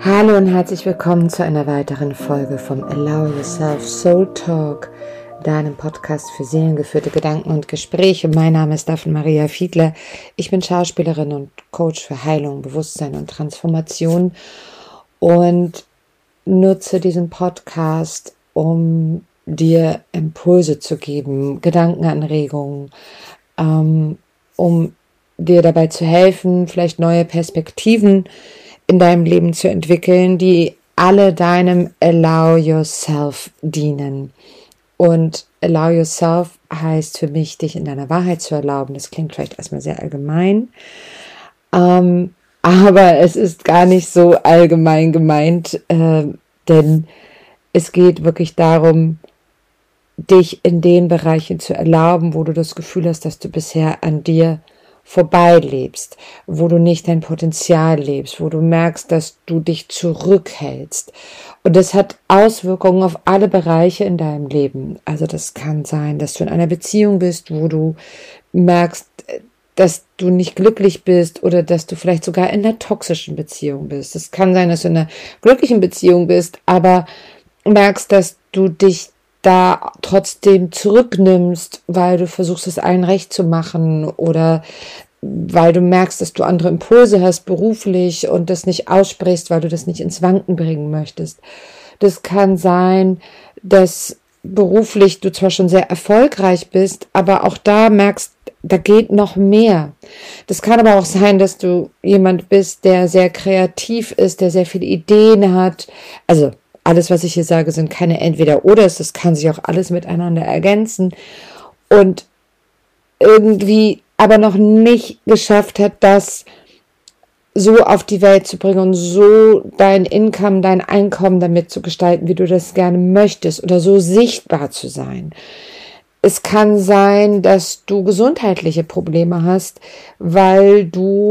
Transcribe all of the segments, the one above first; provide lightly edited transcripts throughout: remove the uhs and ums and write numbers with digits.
Hallo und herzlich willkommen zu einer weiteren Folge vom Allow Yourself Soul Talk, deinem Podcast für seelengeführte Gedanken und Gespräche. Mein Name ist Daphne Maria Fiedler. Ich bin Schauspielerin und Coach für Heilung, Bewusstsein und Transformation und nutze diesen Podcast, um dir Impulse zu geben, Gedankenanregungen, um dir dabei zu helfen, vielleicht neue Perspektiven in deinem Leben zu entwickeln, die alle deinem Allow Yourself dienen. Und Allow Yourself heißt für mich, dich in deiner Wahrheit zu erlauben. Das klingt vielleicht erstmal sehr allgemein, aber es ist gar nicht so allgemein gemeint, denn es geht wirklich darum, dich in den Bereichen zu erlauben, wo du das Gefühl hast, dass du bisher an dir vorbeilebst, wo du nicht dein Potenzial lebst, wo du merkst, dass du dich zurückhältst. Und das hat Auswirkungen auf alle Bereiche in deinem Leben. Also das kann sein, dass du in einer Beziehung bist, wo du merkst, dass du nicht glücklich bist oder dass du vielleicht sogar in einer toxischen Beziehung bist. Es kann sein, dass du in einer glücklichen Beziehung bist, aber merkst, dass du dich da trotzdem zurücknimmst, weil du versuchst, es allen recht zu machen oder weil du merkst, dass du andere Impulse hast beruflich und das nicht aussprichst, weil du das nicht ins Wanken bringen möchtest. Das kann sein, dass beruflich du zwar schon sehr erfolgreich bist, aber auch da merkst, da geht noch mehr. Das kann aber auch sein, dass du jemand bist, der sehr kreativ ist, der sehr viele Ideen hat, also alles, was ich hier sage, sind keine Entweder-Oders, das kann sich auch alles miteinander ergänzen und irgendwie aber noch nicht geschafft hat, das so auf die Welt zu bringen und so dein Income, dein Einkommen damit zu gestalten, wie du das gerne möchtest oder so sichtbar zu sein. Es kann sein, dass du gesundheitliche Probleme hast, weil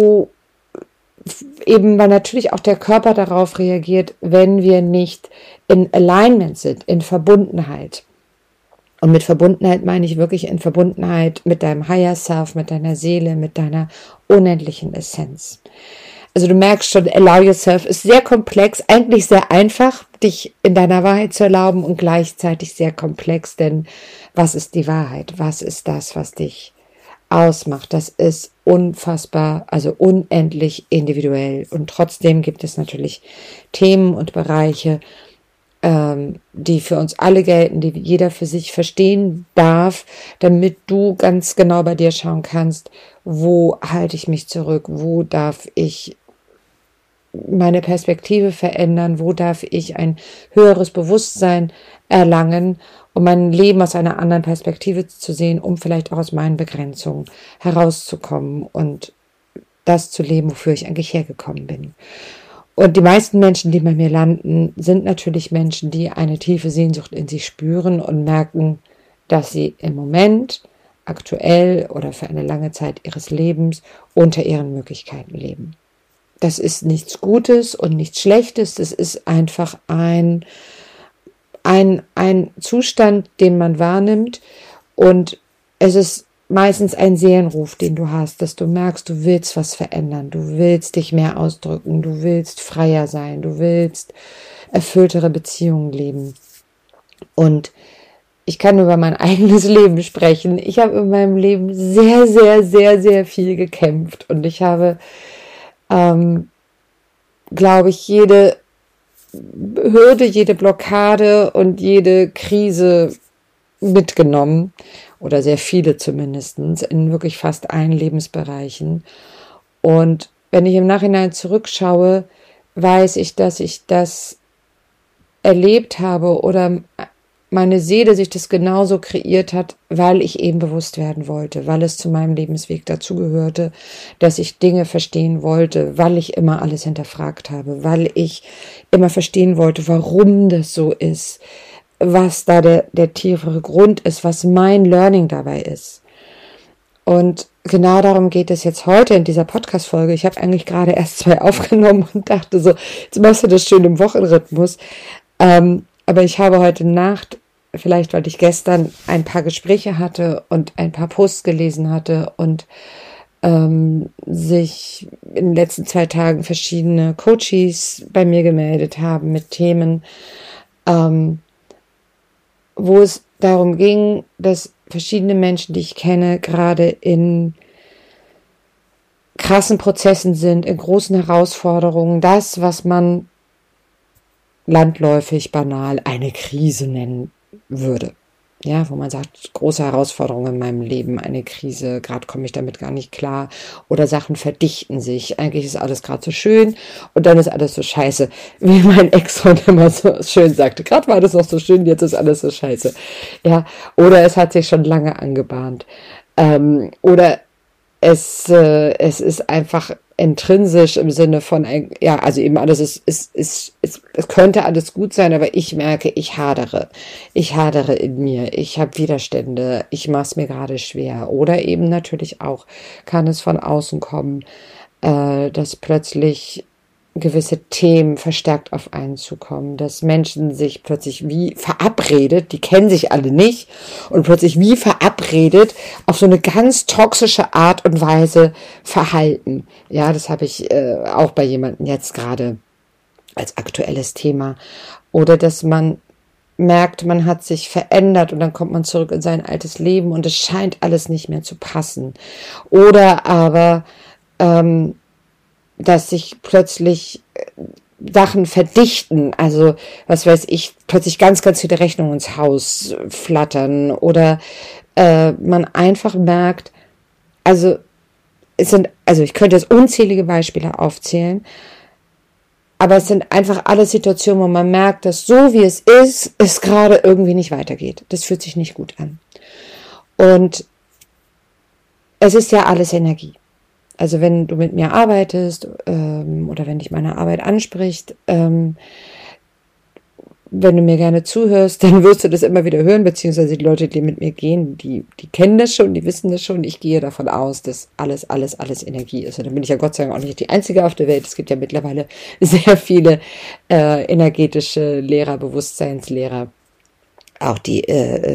natürlich auch der Körper darauf reagiert, wenn wir nicht in Alignment sind, in Verbundenheit. Und mit Verbundenheit meine ich wirklich in Verbundenheit mit deinem Higher Self, mit deiner Seele, mit deiner unendlichen Essenz. Also du merkst schon, Allow Yourself ist sehr komplex, eigentlich sehr einfach, dich in deiner Wahrheit zu erlauben und gleichzeitig sehr komplex, denn was ist die Wahrheit? Was ist das, was dich ausmacht? Das ist unfassbar, also unendlich individuell. Und trotzdem gibt es natürlich Themen und Bereiche, die für uns alle gelten, die jeder für sich verstehen darf, damit du ganz genau bei dir schauen kannst, wo halte ich mich zurück, wo darf ich meine Perspektive verändern, wo darf ich ein höheres Bewusstsein erlangen, um mein Leben aus einer anderen Perspektive zu sehen, um vielleicht auch aus meinen Begrenzungen herauszukommen und das zu leben, wofür ich eigentlich hergekommen bin. Und die meisten Menschen, die bei mir landen, sind natürlich Menschen, die eine tiefe Sehnsucht in sich spüren und merken, dass sie im Moment, aktuell oder für eine lange Zeit ihres Lebens unter ihren Möglichkeiten leben. Das ist nichts Gutes und nichts Schlechtes, das ist einfach ein Zustand, den man wahrnimmt und es ist meistens ein Seelenruf, den du hast, dass du merkst, du willst was verändern, du willst dich mehr ausdrücken, du willst freier sein, du willst erfülltere Beziehungen leben. Und ich kann über mein eigenes Leben sprechen. Ich habe in meinem Leben sehr, sehr, sehr, sehr viel gekämpft und ich habe, glaube ich, jede Hürde, jede Blockade und jede Krise mitgenommen oder sehr viele zumindest in wirklich fast allen Lebensbereichen. Und wenn ich im Nachhinein zurückschaue, weiß ich, dass ich das erlebt habe oder meine Seele sich das genauso kreiert hat, weil ich eben bewusst werden wollte, weil es zu meinem Lebensweg dazugehörte, dass ich Dinge verstehen wollte, weil ich immer alles hinterfragt habe, weil ich immer verstehen wollte, warum das so ist, was da der tiefere Grund ist, was mein Learning dabei ist. Und genau darum geht es jetzt heute in dieser Podcast-Folge. Ich habe eigentlich gerade erst 2 aufgenommen und dachte so, jetzt machst du das schön im Wochenrhythmus. Aber ich habe heute Nacht, vielleicht weil ich gestern ein paar Gespräche hatte und ein paar Posts gelesen hatte und sich in den letzten 2 Tagen verschiedene Coaches bei mir gemeldet haben mit Themen, wo es darum ging, dass verschiedene Menschen, die ich kenne, gerade in krassen Prozessen sind, in großen Herausforderungen, das, was man landläufig banal eine Krise nennen würde. Ja, wo man sagt, große Herausforderungen in meinem Leben, eine Krise, gerade komme ich damit gar nicht klar, oder Sachen verdichten sich, eigentlich ist alles gerade so schön und dann ist alles so scheiße, wie mein Ex-Freund immer so schön sagte, gerade war das noch so schön, jetzt ist alles so scheiße. Ja, oder es hat sich schon lange angebahnt. Oder es ist einfach intrinsisch im Sinne von, ja, also eben alles es könnte alles gut sein, aber ich merke, ich hadere in mir, ich habe Widerstände, ich mache es mir gerade schwer. Oder eben natürlich auch kann es von außen kommen, dass plötzlich gewisse Themen verstärkt auf einen zukommen, dass Menschen sich plötzlich wie verabredet, die kennen sich alle nicht, und plötzlich wie verabredet auf so eine ganz toxische Art und Weise verhalten. Ja, das habe ich auch bei jemandem jetzt gerade als aktuelles Thema. Oder dass man merkt, man hat sich verändert und dann kommt man zurück in sein altes Leben und es scheint alles nicht mehr zu passen. Oder aber dass sich plötzlich Sachen verdichten, also was weiß ich, plötzlich ganz, ganz viele Rechnungen ins Haus flattern oder man einfach merkt, also ich könnte jetzt unzählige Beispiele aufzählen, aber es sind einfach alle Situationen, wo man merkt, dass so wie es gerade irgendwie nicht weitergeht. Das fühlt sich nicht gut an. Und es ist ja alles Energie. Also wenn du mit mir arbeitest oder wenn dich meine Arbeit anspricht, wenn du mir gerne zuhörst, dann wirst du das immer wieder hören, beziehungsweise die Leute, die mit mir gehen, die kennen das schon, die wissen das schon. Ich gehe davon aus, dass alles Energie ist. Und dann bin ich ja Gott sei Dank auch nicht die Einzige auf der Welt. Es gibt ja mittlerweile sehr viele energetische Lehrer, Bewusstseinslehrer. Auch die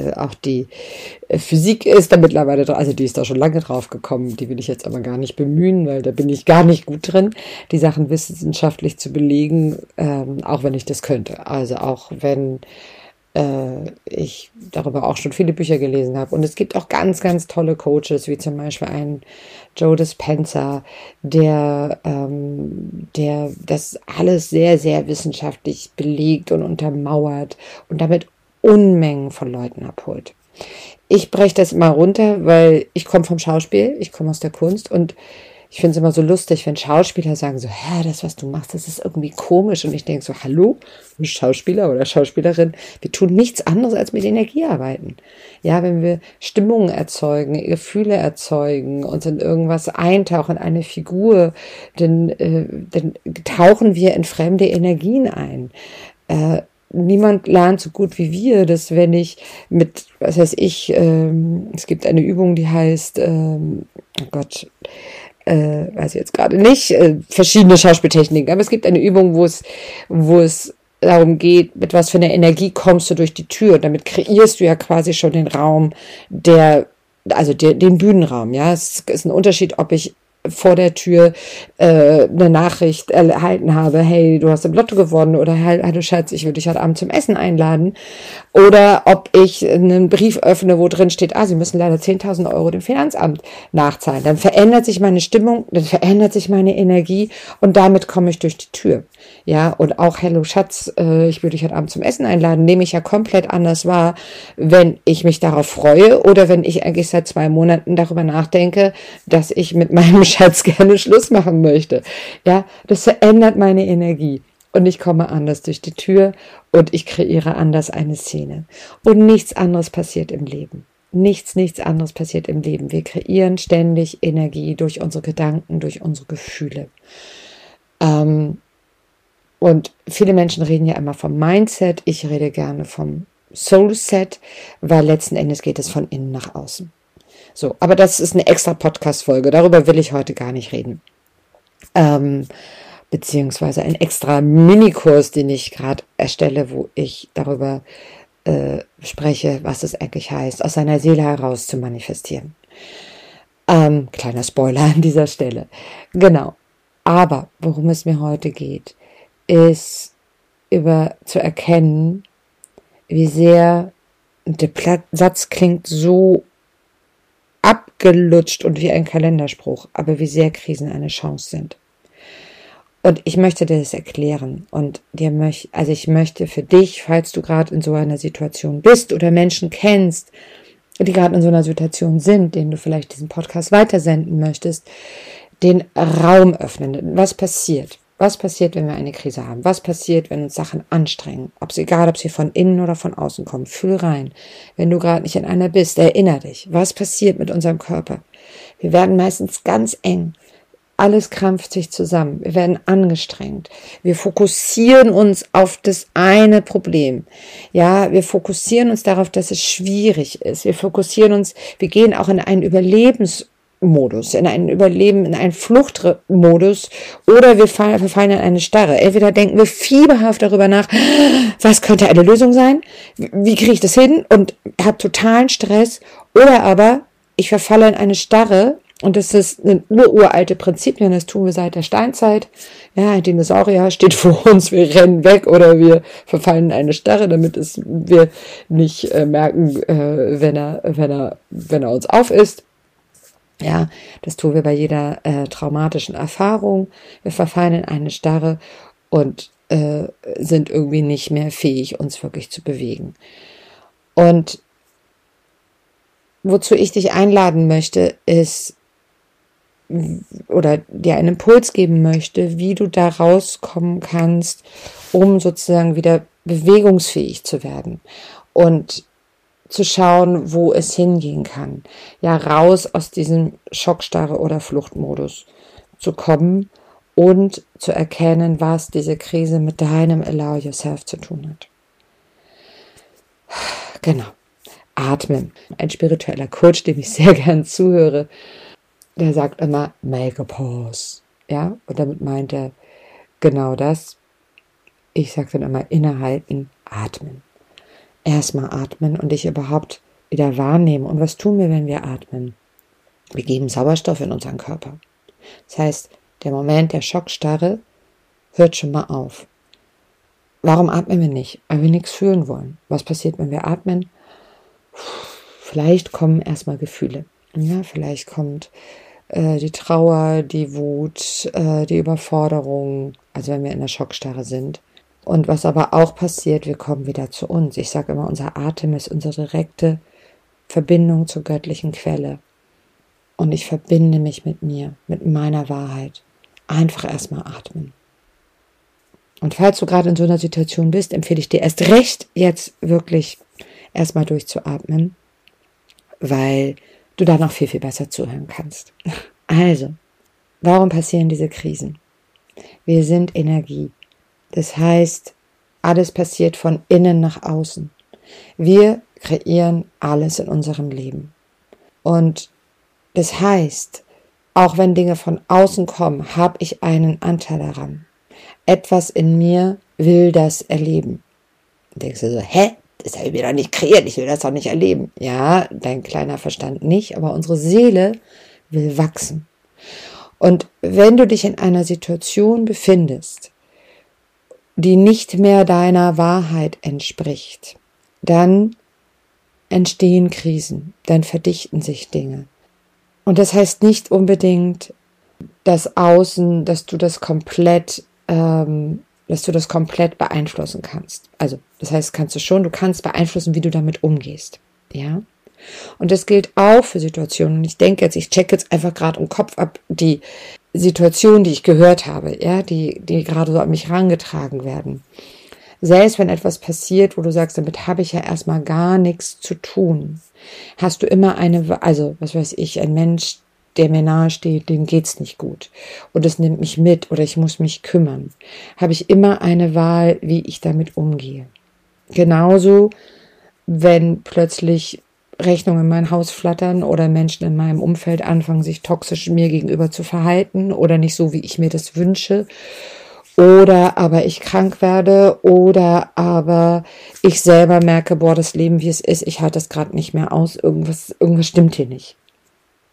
Physik ist da mittlerweile drauf, also die ist da schon lange drauf gekommen, die will ich jetzt aber gar nicht bemühen, weil da bin ich gar nicht gut drin, die Sachen wissenschaftlich zu belegen, auch wenn ich das könnte. Also auch wenn ich darüber auch schon viele Bücher gelesen habe. Und es gibt auch ganz, ganz tolle Coaches, wie zum Beispiel einen Joe Dispenza, der das alles sehr, sehr wissenschaftlich belegt und untermauert und damit Unmengen von Leuten abholt. Ich breche das immer runter, weil ich komme vom Schauspiel, ich komme aus der Kunst und ich finde es immer so lustig, wenn Schauspieler sagen so, das, was du machst, das ist irgendwie komisch. Und ich denke so, hallo, Schauspieler oder Schauspielerin, wir tun nichts anderes als mit Energie arbeiten. Ja, wenn wir Stimmungen erzeugen, Gefühle erzeugen, uns in irgendwas eintauchen, eine Figur, dann tauchen wir in fremde Energien ein. Niemand lernt so gut wie wir, dass wenn ich mit, was weiß ich, es gibt eine Übung, die heißt, weiß ich jetzt gerade nicht, verschiedene Schauspieltechniken, aber es gibt eine Übung, wo es darum geht, mit was für einer Energie kommst du durch die Tür, und damit kreierst du ja quasi schon den Raum, den Bühnenraum, ja, es ist ein Unterschied, ob ich vor der Tür eine Nachricht erhalten habe, hey, du hast im Lotto gewonnen, oder hallo Schatz, ich würde dich heute Abend zum Essen einladen, oder ob ich einen Brief öffne, wo drin steht, Sie müssen leider 10.000 Euro dem Finanzamt nachzahlen. Dann verändert sich meine Stimmung, dann verändert sich meine Energie und damit komme ich durch die Tür. Ja, und auch, hallo Schatz, ich würde dich heute Abend zum Essen einladen, nehme ich ja komplett anders wahr, wenn ich mich darauf freue oder wenn ich eigentlich seit 2 Monaten darüber nachdenke, dass ich mit meinem Schatz gerne Schluss machen möchte. Ja, das verändert meine Energie. Und ich komme anders durch die Tür und ich kreiere anders eine Szene. Und nichts anderes passiert im Leben. Nichts anderes passiert im Leben. Wir kreieren ständig Energie durch unsere Gedanken, durch unsere Gefühle. Und viele Menschen reden ja immer vom Mindset. Ich rede gerne vom Soulset, weil letzten Endes geht es von innen nach außen. So, aber das ist eine extra Podcast-Folge. Darüber will ich heute gar nicht reden. Beziehungsweise ein extra Minikurs, den ich gerade erstelle, wo ich darüber spreche, was es eigentlich heißt, aus seiner Seele heraus zu manifestieren. Kleiner Spoiler an dieser Stelle. Genau. Aber worum es mir heute geht, ist zu erkennen, wie sehr, der Satz klingt so abgelutscht und wie ein Kalenderspruch, aber wie sehr Krisen eine Chance sind. Und ich möchte dir das erklären und ich möchte für dich, falls du gerade in so einer Situation bist oder Menschen kennst, die gerade in so einer Situation sind, denen du vielleicht diesen Podcast weitersenden möchtest, den Raum öffnen. Was passiert? Was passiert, wenn wir eine Krise haben? Was passiert, wenn uns Sachen anstrengen? Egal, ob sie von innen oder von außen kommen. Fühl rein. Wenn du gerade nicht in einer bist, erinnere dich. Was passiert mit unserem Körper? Wir werden meistens ganz eng. Alles krampft sich zusammen. Wir werden angestrengt. Wir fokussieren uns auf das eine Problem. Ja, wir fokussieren uns darauf, dass es schwierig ist. Wir gehen auch in einen Überlebensmodus, in einen Fluchtmodus, oder wir fallen in eine Starre. Entweder denken wir fieberhaft darüber nach, was könnte eine Lösung sein? Wie kriege ich das hin? Und habe totalen Stress. Oder aber ich verfalle in eine Starre. Und das ist ein uralte Prinzipien, das tun wir seit der Steinzeit. Ja, ein Dinosaurier steht vor uns, wir rennen weg oder wir verfallen in eine Starre, damit wir nicht merken, wenn er uns aufisst. Ja, das tun wir bei jeder traumatischen Erfahrung. Wir verfallen in eine Starre und sind irgendwie nicht mehr fähig, uns wirklich zu bewegen. Und wozu ich dich einladen möchte, ist, oder dir einen Impuls geben möchte, wie du da rauskommen kannst, um sozusagen wieder bewegungsfähig zu werden und zu schauen, wo es hingehen kann. Ja, raus aus diesem Schockstarre oder Fluchtmodus zu kommen und zu erkennen, was diese Krise mit deinem Allow Yourself zu tun hat. Genau. Atmen. Ein spiritueller Coach, dem ich sehr gern zuhöre, der sagt immer, make a pause. Ja, und damit meint er genau das. Ich sage dann immer, innehalten, atmen. Erstmal atmen und dich überhaupt wieder wahrnehmen. Und was tun wir, wenn wir atmen? Wir geben Sauerstoff in unseren Körper. Das heißt, der Moment der Schockstarre hört schon mal auf. Warum atmen wir nicht? Weil wir nichts fühlen wollen. Was passiert, wenn wir atmen? Vielleicht kommen erstmal Gefühle. Ja, vielleicht kommt die Trauer, die Wut, die Überforderung, also wenn wir in der Schockstarre sind. Und was aber auch passiert, wir kommen wieder zu uns. Ich sage immer, unser Atem ist unsere direkte Verbindung zur göttlichen Quelle. Und ich verbinde mich mit mir, mit meiner Wahrheit. Einfach erstmal atmen. Und falls du gerade in so einer Situation bist, empfehle ich dir erst recht, jetzt wirklich erstmal durchzuatmen, weil du da noch viel, viel besser zuhören kannst. Also, warum passieren diese Krisen? Wir sind Energie. Das heißt, alles passiert von innen nach außen. Wir kreieren alles in unserem Leben. Und das heißt, auch wenn Dinge von außen kommen, habe ich einen Anteil daran. Etwas in mir will das erleben. Und denkst du so, das habe ich mir doch nicht kreiert, ich will das doch nicht erleben. Ja, dein kleiner Verstand nicht, aber unsere Seele will wachsen. Und wenn du dich in einer Situation befindest, die nicht mehr deiner Wahrheit entspricht, dann entstehen Krisen, dann verdichten sich Dinge. Und das heißt nicht unbedingt, dass Außen, dass du das komplett beeinflussen kannst. Also, das heißt, du kannst beeinflussen, wie du damit umgehst. Ja? Und das gilt auch für Situationen. Und ich denke ich checke jetzt einfach gerade im Kopf ab die Situation, die ich gehört habe, ja, die gerade so an mich herangetragen werden. Selbst wenn etwas passiert, wo du sagst, damit habe ich ja erstmal gar nichts zu tun, hast du immer ein Mensch, der mir nahe steht, dem geht's nicht gut. Und es nimmt mich mit oder ich muss mich kümmern. Habe ich immer eine Wahl, wie ich damit umgehe. Genauso, wenn plötzlich Rechnungen in mein Haus flattern oder Menschen in meinem Umfeld anfangen, sich toxisch mir gegenüber zu verhalten oder nicht so, wie ich mir das wünsche. Oder aber ich krank werde oder aber ich selber merke, das Leben, wie es ist, ich halte das gerade nicht mehr aus, irgendwas stimmt hier nicht.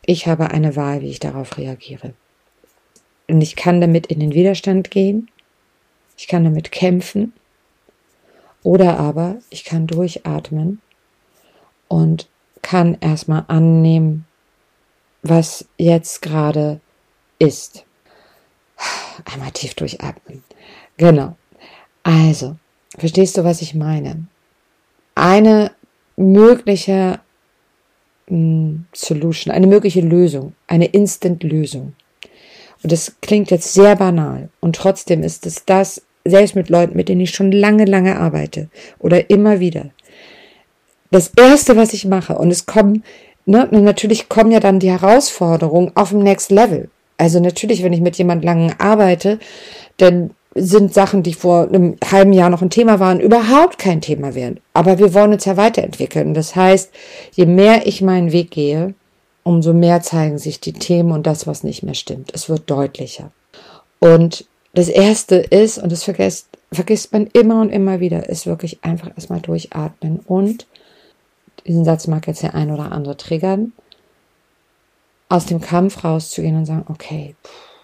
Ich habe eine Wahl, wie ich darauf reagiere. Und ich kann damit in den Widerstand gehen, ich kann damit kämpfen, oder aber ich kann durchatmen und kann erstmal annehmen, was jetzt gerade ist. Einmal tief durchatmen. Genau. Also, verstehst du, was ich meine? Eine mögliche Solution, eine mögliche Lösung, eine Instant-Lösung. Und das klingt jetzt sehr banal. Und trotzdem ist es das, selbst mit Leuten, mit denen ich schon lange arbeite oder immer wieder. Das Erste, was ich mache, und es kommen, natürlich kommen ja dann die Herausforderungen auf dem Next Level. Also natürlich, wenn ich mit jemand lange arbeite, dann sind Sachen, die vor einem halben Jahr noch ein Thema waren, überhaupt kein Thema werden. Aber wir wollen uns ja weiterentwickeln. Das heißt, je mehr ich meinen Weg gehe, umso mehr zeigen sich die Themen und das, was nicht mehr stimmt. Es wird deutlicher. Und das Erste ist, und das vergisst man immer und immer wieder, ist wirklich einfach erstmal durchatmen. Und, diesen Satz mag jetzt der ein oder andere triggern, aus dem Kampf rauszugehen und sagen, okay,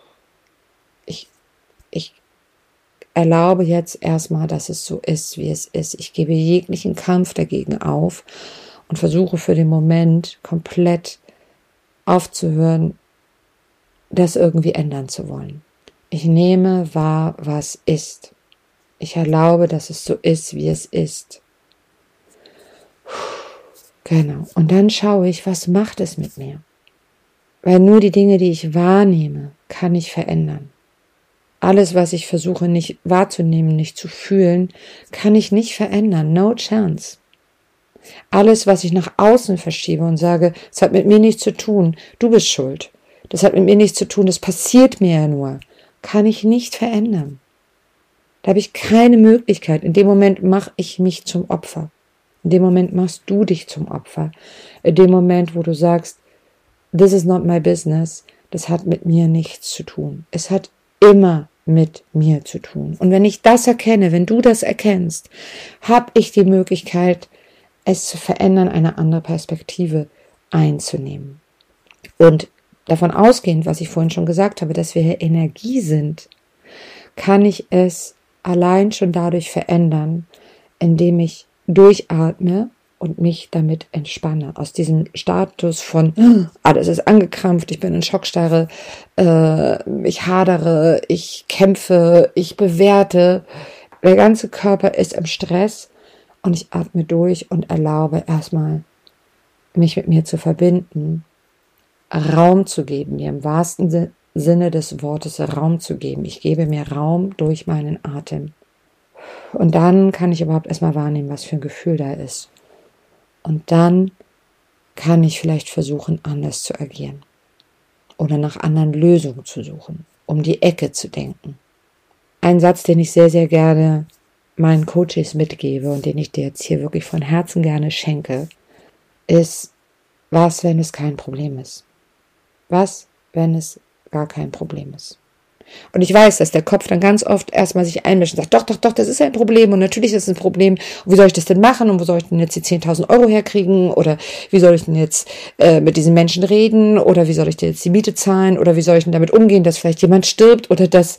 ich erlaube jetzt erstmal, dass es so ist, wie es ist. Ich gebe jeglichen Kampf dagegen auf und versuche für den Moment komplett aufzuhören, das irgendwie ändern zu wollen. Ich nehme wahr, was ist. Ich erlaube, dass es so ist, wie es ist. Genau. Und dann schaue ich, was macht es mit mir? Weil nur die Dinge, die ich wahrnehme, kann ich verändern. Alles, was ich versuche nicht wahrzunehmen, nicht zu fühlen, kann ich nicht verändern. No chance. Alles, was ich nach außen verschiebe und sage, es hat mit mir nichts zu tun, du bist schuld. Das hat mit mir nichts zu tun, das passiert mir ja nur, kann ich nicht verändern. Da habe ich keine Möglichkeit. In dem Moment mache ich mich zum Opfer. In dem Moment machst du dich zum Opfer. In dem Moment, wo du sagst, this is not my business, das hat mit mir nichts zu tun. Es hat immer mit mir zu tun. Und wenn ich das erkenne, wenn du das erkennst, habe ich die Möglichkeit, es zu verändern, eine andere Perspektive einzunehmen. Und davon ausgehend, was ich vorhin schon gesagt habe, dass wir hier Energie sind, kann ich es allein schon dadurch verändern, indem ich durchatme und mich damit entspanne. Aus diesem Status von, alles ist angekrampft, ich bin in Schockstarre, ich hadere, ich kämpfe, ich bewerte. Der ganze Körper ist im Stress und ich atme durch und erlaube erstmal, mich mit mir zu verbinden, Raum zu geben, mir im wahrsten Sinne des Wortes Raum zu geben. Ich gebe mir Raum durch meinen Atem. Und dann kann ich überhaupt erstmal wahrnehmen, was für ein Gefühl da ist. Und dann kann ich vielleicht versuchen, anders zu agieren. Oder nach anderen Lösungen zu suchen, um die Ecke zu denken. Ein Satz, den ich sehr, sehr gerne meinen Coaches mitgebe und den ich dir jetzt hier wirklich von Herzen gerne schenke, ist, was, wenn es kein Problem ist? Was, wenn es gar kein Problem ist? Und ich weiß, dass der Kopf dann ganz oft erstmal sich einmischt und sagt, doch, das ist ein Problem und natürlich ist es ein Problem. Und wie soll ich das denn machen und wo soll ich denn jetzt die 10.000 Euro herkriegen oder wie soll ich denn jetzt mit diesen Menschen reden oder wie soll ich denn jetzt die Miete zahlen oder wie soll ich denn damit umgehen, dass vielleicht jemand stirbt oder das,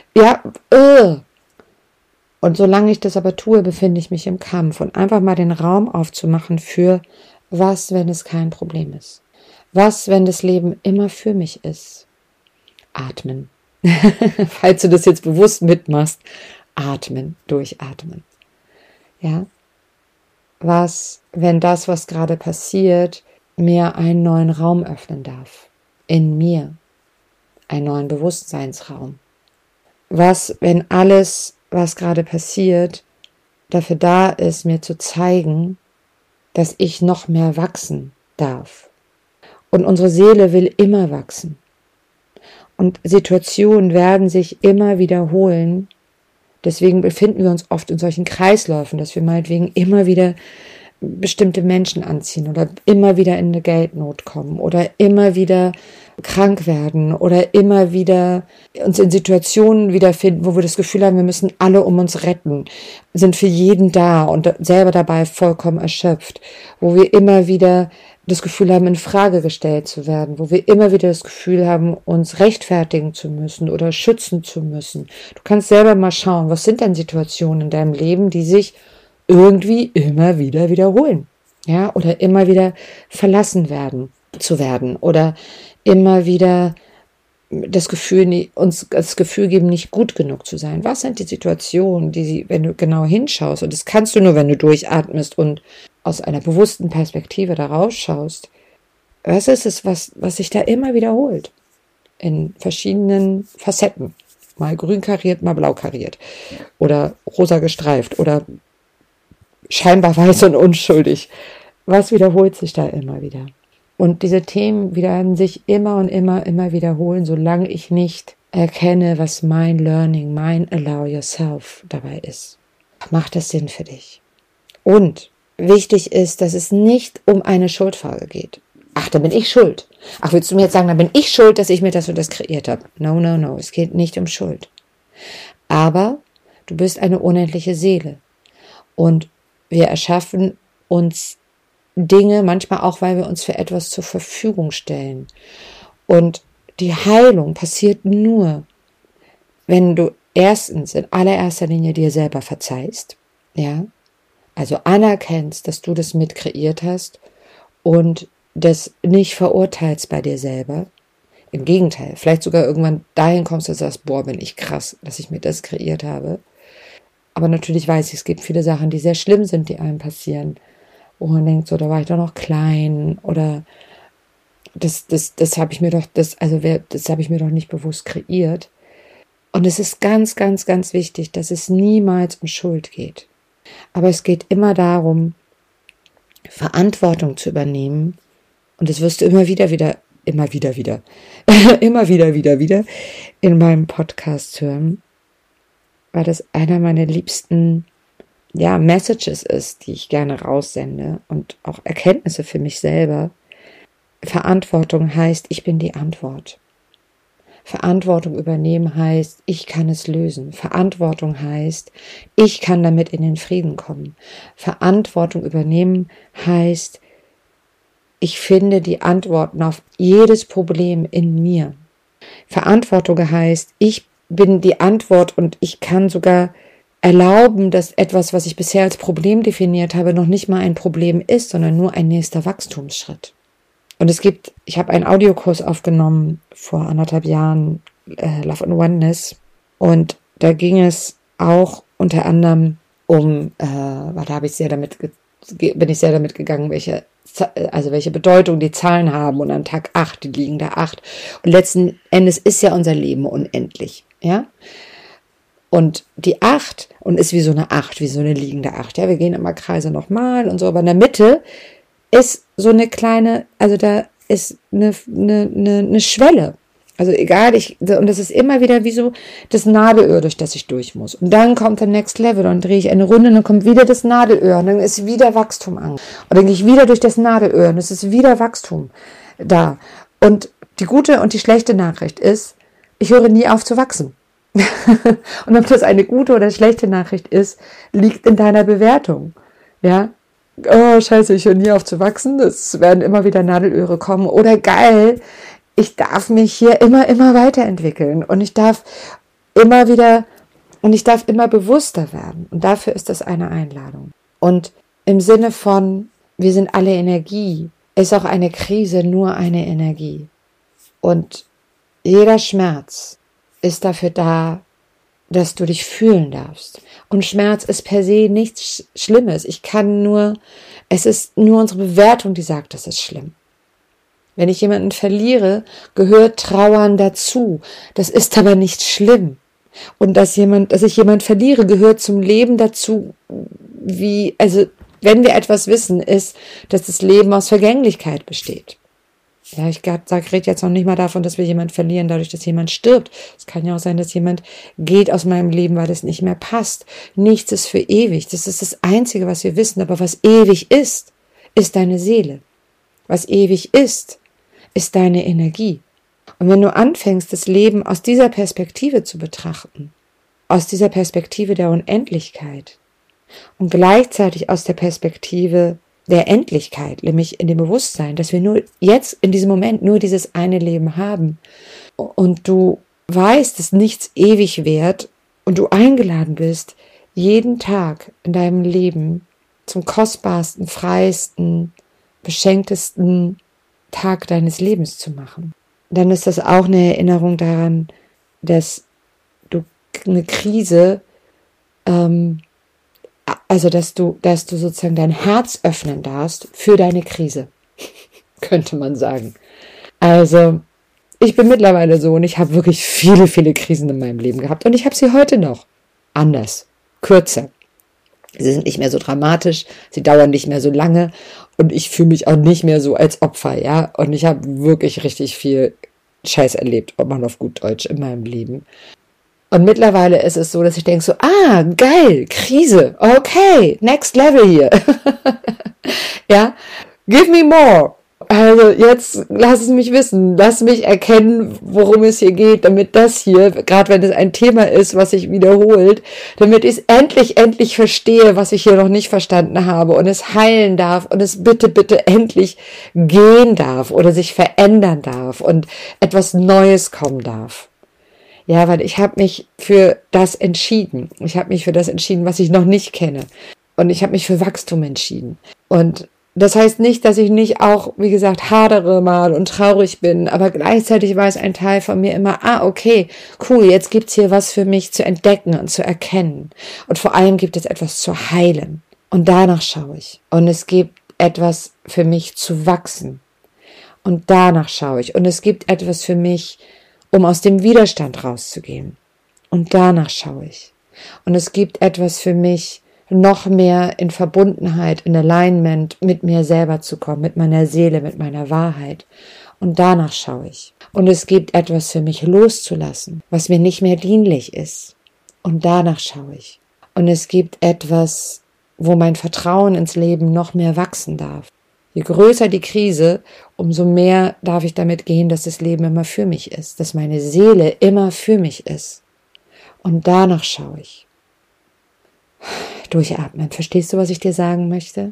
Und solange ich das aber tue, befinde ich mich im Kampf und einfach mal den Raum aufzumachen für was, wenn es kein Problem ist? Was, wenn das Leben immer für mich ist? Atmen. Falls du das jetzt bewusst mitmachst, atmen, durchatmen. Ja? Was, wenn das, was gerade passiert, mir einen neuen Raum öffnen darf? In mir. Einen neuen Bewusstseinsraum. Was, wenn alles, was gerade passiert, dafür da ist, mir zu zeigen, dass ich noch mehr wachsen darf. Und unsere Seele will immer wachsen. Und Situationen werden sich immer wiederholen. Deswegen befinden wir uns oft in solchen Kreisläufen, dass wir meinetwegen immer wieder bestimmte Menschen anziehen oder immer wieder in eine Geldnot kommen oder immer wieder krank werden oder immer wieder uns in Situationen wiederfinden, wo wir das Gefühl haben, wir müssen alle um uns retten, sind für jeden da und selber dabei vollkommen erschöpft, wo wir immer wieder das Gefühl haben, in Frage gestellt zu werden, wo wir immer wieder das Gefühl haben, uns rechtfertigen zu müssen oder schützen zu müssen. Du kannst selber mal schauen, was sind denn Situationen in deinem Leben, die sich irgendwie immer wieder wiederholen, ja, oder immer wieder verlassen werden oder immer wieder uns das Gefühl geben, nicht gut genug zu sein. Was sind die Situationen, wenn du genau hinschaust, und das kannst du nur, wenn du durchatmest und aus einer bewussten Perspektive da rausschaust, was ist es, was sich da immer wiederholt? In verschiedenen Facetten. Mal grün kariert, mal blau kariert. Oder rosa gestreift. Oder scheinbar weiß und unschuldig. Was wiederholt sich da immer wieder? Und diese Themen werden sich immer und immer wiederholen, solange ich nicht erkenne, was mein Learning, mein Allow Yourself dabei ist. Macht das Sinn für dich? Und wichtig ist, dass es nicht um eine Schuldfrage geht. Ach, da bin ich schuld. Ach, willst du mir jetzt sagen, da bin ich schuld, dass ich mir das und das kreiert habe? No. Es geht nicht um Schuld. Aber du bist eine unendliche Seele. Und wir erschaffen uns Dinge, manchmal auch, weil wir uns für etwas zur Verfügung stellen. Und die Heilung passiert nur, wenn du erstens in allererster Linie dir selber verzeihst, ja, also anerkennst, dass du das mit kreiert hast und das nicht verurteilst bei dir selber. Im Gegenteil, vielleicht sogar irgendwann dahin kommst, dass du sagst, boah, bin ich krass, dass ich mir das kreiert habe. Aber natürlich weiß ich, es gibt viele Sachen, die sehr schlimm sind, die einem passieren, wo man denkt, so, da war ich doch noch klein oder das habe ich mir doch, das habe ich mir doch nicht bewusst kreiert. Und es ist ganz, ganz, ganz wichtig, dass es niemals um Schuld geht. Aber es geht immer darum, Verantwortung zu übernehmen. Und das wirst du immer wieder in meinem Podcast hören, weil das einer meiner liebsten Messages ist, die ich gerne raussende und auch Erkenntnisse für mich selber. Verantwortung heißt, ich bin die Antwort. Verantwortung übernehmen heißt, ich kann es lösen. Verantwortung heißt, ich kann damit in den Frieden kommen. Verantwortung übernehmen heißt, ich finde die Antworten auf jedes Problem in mir. Verantwortung heißt, ich bin die Antwort und ich kann sogar erlauben, dass etwas, was ich bisher als Problem definiert habe, noch nicht mal ein Problem ist, sondern nur ein nächster Wachstumsschritt. Und ich habe einen Audiokurs aufgenommen vor 1,5 Jahren, Love and Oneness, und da ging es auch unter anderem um, bin ich sehr damit gegangen, welche Bedeutung die Zahlen haben, und an Tag 8, die liegende 8. Und letzten Endes ist ja unser Leben unendlich, ja. Und die 8, und ist wie so eine 8, wie so eine liegende 8, ja, wir gehen immer Kreise nochmal und so, aber in der Mitte ist so eine kleine, also da ist eine Schwelle. Also egal, und das ist immer wieder wie so das Nadelöhr, durch das ich durch muss. Und dann kommt der Next Level, und drehe ich eine Runde, und dann kommt wieder das Nadelöhr, und dann ist wieder Wachstum an. Und dann gehe ich wieder durch das Nadelöhr, und es ist wieder Wachstum da. Und die gute und die schlechte Nachricht ist, ich höre nie auf zu wachsen. Und ob das eine gute oder schlechte Nachricht ist, liegt in deiner Bewertung. Ja, oh scheiße, ich höre nie auf zu wachsen, es werden immer wieder Nadelöhre kommen, oder geil, ich darf mich hier immer weiterentwickeln, und ich darf immer bewusster werden, und dafür ist das eine Einladung. Und im Sinne von, wir sind alle Energie, ist auch eine Krise nur eine Energie, und jeder Schmerz ist dafür da, dass du dich fühlen darfst. Und Schmerz ist per se nichts Schlimmes. Es ist nur unsere Bewertung, die sagt, das ist schlimm. Wenn ich jemanden verliere, gehört Trauern dazu. Das ist aber nicht schlimm. Und dass ich jemanden verliere, gehört zum Leben dazu, wenn wir etwas wissen, ist, dass das Leben aus Vergänglichkeit besteht. Ja, rede jetzt noch nicht mal davon, dass wir jemanden verlieren, dadurch, dass jemand stirbt. Es kann ja auch sein, dass jemand geht aus meinem Leben, weil es nicht mehr passt. Nichts ist für ewig. Das ist das Einzige, was wir wissen. Aber was ewig ist deine Seele. Was ewig ist deine Energie. Und wenn du anfängst, das Leben aus dieser Perspektive zu betrachten, aus dieser Perspektive der Unendlichkeit und gleichzeitig aus der Perspektive der Endlichkeit, nämlich in dem Bewusstsein, dass wir nur jetzt in diesem Moment nur dieses eine Leben haben und du weißt, dass nichts ewig währt und du eingeladen bist, jeden Tag in deinem Leben zum kostbarsten, freiesten, beschenktesten Tag deines Lebens zu machen. Dann ist das auch eine Erinnerung daran, dass du eine Krise, dass du sozusagen dein Herz öffnen darfst für deine Krise, könnte man sagen. Also, ich bin mittlerweile so und ich habe wirklich viele, viele Krisen in meinem Leben gehabt und ich habe sie heute noch. Anders, kürzer. Sie sind nicht mehr so dramatisch, sie dauern nicht mehr so lange und ich fühle mich auch nicht mehr so als Opfer, ja. Und ich habe wirklich richtig viel Scheiß erlebt, ob man auf gut Deutsch, in meinem Leben. Und mittlerweile ist es so, dass ich denke so, geil, Krise, okay, next level hier. Ja, give me more. Also jetzt lass es mich wissen, lass mich erkennen, worum es hier geht, damit das hier, gerade wenn es ein Thema ist, was sich wiederholt, damit ich es endlich verstehe, was ich hier noch nicht verstanden habe und es heilen darf und es bitte endlich gehen darf oder sich verändern darf und etwas Neues kommen darf. Ja, weil ich habe mich für das entschieden. Ich habe mich für das entschieden, was ich noch nicht kenne. Und ich habe mich für Wachstum entschieden. Und das heißt nicht, dass ich nicht auch, wie gesagt, hadere mal und traurig bin, aber gleichzeitig weiß ein Teil von mir immer, okay, cool, jetzt gibt's hier was für mich zu entdecken und zu erkennen. Und vor allem gibt es etwas zu heilen. Und danach schaue ich. Und es gibt etwas für mich zu wachsen. Und danach schaue ich. Und es gibt etwas für mich, um aus dem Widerstand rauszugehen. Und danach schaue ich. Und es gibt etwas für mich, noch mehr in Verbundenheit, in Alignment mit mir selber zu kommen, mit meiner Seele, mit meiner Wahrheit. Und danach schaue ich. Und es gibt etwas für mich loszulassen, was mir nicht mehr dienlich ist. Und danach schaue ich. Und es gibt etwas, wo mein Vertrauen ins Leben noch mehr wachsen darf. Je größer die Krise, umso mehr darf ich damit gehen, dass das Leben immer für mich ist, dass meine Seele immer für mich ist. Und danach schaue ich. Durchatmen. Verstehst du, was ich dir sagen möchte?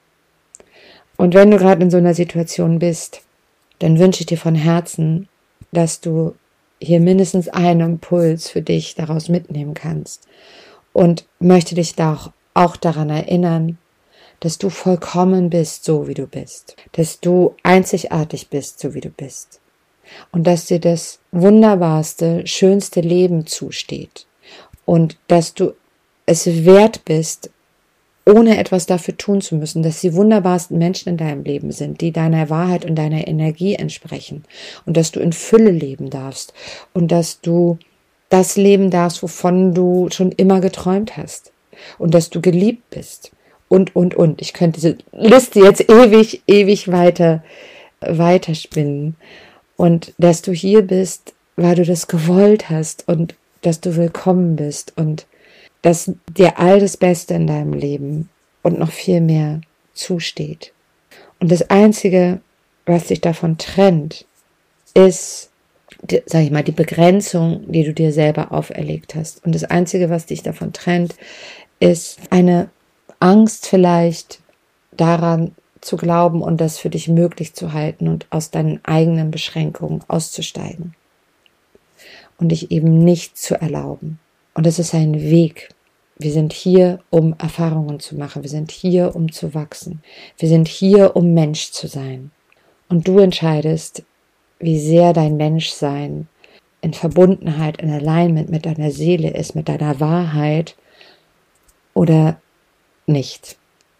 Und wenn du gerade in so einer Situation bist, dann wünsche ich dir von Herzen, dass du hier mindestens einen Impuls für dich daraus mitnehmen kannst und möchte dich da auch daran erinnern, dass du vollkommen bist, so wie du bist, dass du einzigartig bist, so wie du bist und dass dir das wunderbarste, schönste Leben zusteht und dass du es wert bist, ohne etwas dafür tun zu müssen, dass die wunderbarsten Menschen in deinem Leben sind, die deiner Wahrheit und deiner Energie entsprechen und dass du in Fülle leben darfst und dass du das leben darfst, wovon du schon immer geträumt hast und dass du geliebt bist und. Ich könnte diese Liste jetzt ewig weiter spinnen und dass du hier bist, weil du das gewollt hast und dass du willkommen bist und dass dir all das Beste in deinem Leben und noch viel mehr zusteht. Und das Einzige, was dich davon trennt, ist, sag ich mal, die Begrenzung, die du dir selber auferlegt hast. Und das Einzige, was dich davon trennt, ist eine Angst vielleicht daran zu glauben und das für dich möglich zu halten und aus deinen eigenen Beschränkungen auszusteigen. Und dich eben nicht zu erlauben. Und es ist ein Weg. Wir sind hier, um Erfahrungen zu machen. Wir sind hier, um zu wachsen. Wir sind hier, um Mensch zu sein. Und du entscheidest, wie sehr dein Menschsein in Verbundenheit, in Alignment mit deiner Seele ist, mit deiner Wahrheit oder nicht.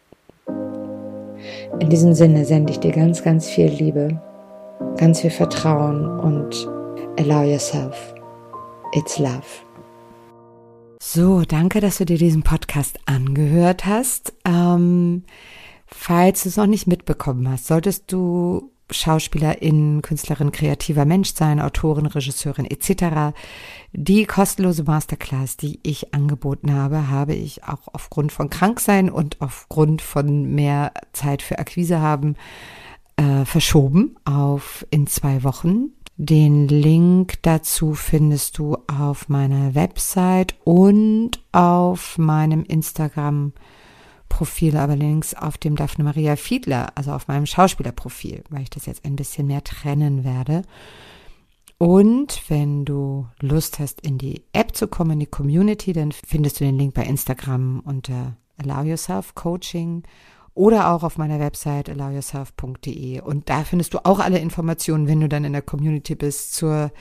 In diesem Sinne sende ich dir ganz, ganz viel Liebe, ganz viel Vertrauen und allow yourself. It's love. So, danke, dass du dir diesen Podcast angehört hast. Falls du es noch nicht mitbekommen hast, solltest du Schauspielerin, Künstlerin, kreativer Mensch sein, Autorin, Regisseurin etc. Die kostenlose Masterclass, die ich angeboten habe, habe ich auch aufgrund von Kranksein und aufgrund von mehr Zeit für Akquise haben verschoben auf in 2 Wochen. Den Link dazu findest du auf meiner Website und auf meinem Instagram-Profil, aber links auf dem Daphne Maria Fiedler, also auf meinem Schauspielerprofil, weil ich das jetzt ein bisschen mehr trennen werde. Und wenn du Lust hast, in die App zu kommen, in die Community, dann findest du den Link bei Instagram unter Allow Yourself Coaching oder auch auf meiner Website allowyourself.de. Und da findest du auch alle Informationen, wenn du dann in der Community bist,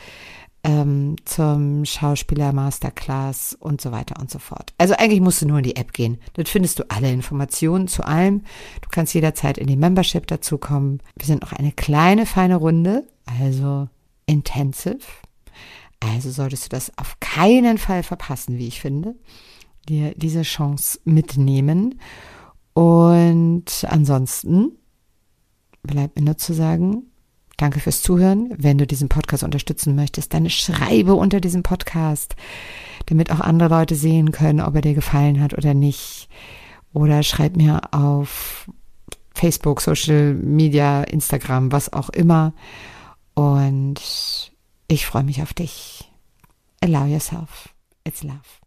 zum Schauspieler Masterclass und so weiter und so fort. Also eigentlich musst du nur in die App gehen. Dort findest du alle Informationen zu allem. Du kannst jederzeit in die Membership dazukommen. Wir sind noch eine kleine, feine Runde, also intensive. Also solltest du das auf keinen Fall verpassen, wie ich finde. Dir diese Chance mitnehmen. Und ansonsten bleibt mir nur zu sagen, danke fürs Zuhören. Wenn du diesen Podcast unterstützen möchtest, dann schreibe unter diesem Podcast, damit auch andere Leute sehen können, ob er dir gefallen hat oder nicht. Oder schreib mir auf Facebook, Social Media, Instagram, was auch immer. Und ich freue mich auf dich. Allow yourself. It's love.